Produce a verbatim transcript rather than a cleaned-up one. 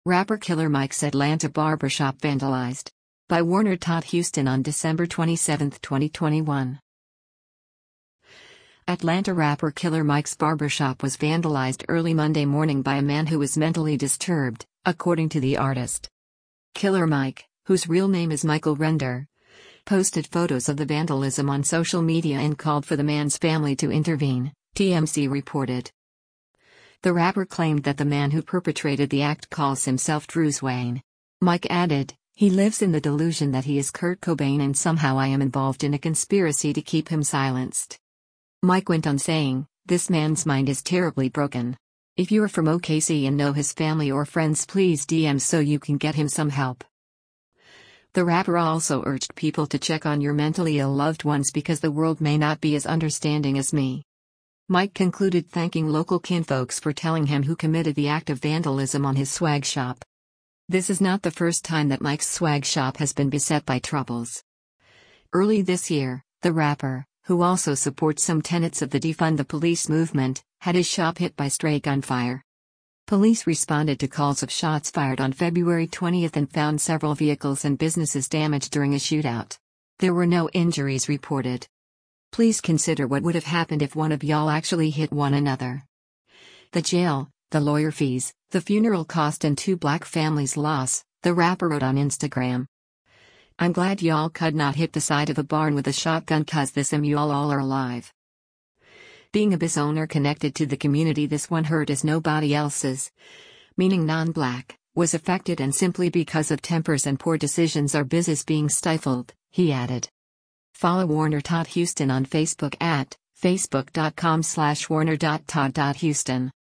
Rapper Killer Mike's Atlanta barbershop vandalized. By Warner Todd Houston on December twenty-seventh, twenty twenty-one. Atlanta rapper Killer Mike's barbershop was vandalized early Monday morning by a man who was mentally disturbed, according to the artist. Killer Mike, whose real name is Michael Render, posted photos of the vandalism on social media and called for the man's family to intervene, T M Z reported. The rapper claimed that the man who perpetrated the act calls himself Bruce Wayne. Mike added, "He lives in the delusion that he is Kurt Cobain and somehow I am involved in a conspiracy to keep him silenced." Mike went on saying, "This man's mind is terribly broken. If you are from O K C and know his family or friends, please D M so you can get him some help." The rapper also urged people to check on your mentally ill loved ones because the world may not be as understanding as me. Mike concluded thanking local kinfolks for telling him who committed the act of vandalism on his swag shop. This is not the first time that Mike's swag shop has been beset by troubles. Early this year, the rapper, who also supports some tenets of the Defund the Police movement, had his shop hit by stray gunfire. Police responded to calls of shots fired on February twentieth and found several vehicles and businesses damaged during a shootout. There were no injuries reported. Please consider what would have happened if one of y'all actually hit one another. The jail, the lawyer fees, the funeral cost and two black families' loss, the rapper wrote on Instagram. "I'm glad y'all could not hit the side of a barn with a shotgun cause this am y'all all are alive." Being a biz owner connected to the community, this one hurt as nobody else's, meaning non-black, was affected, and simply because of tempers and poor decisions our biz is being stifled, he added. Follow Warner Todd Houston on Facebook at facebook dot com slash warner dot todd dot houston.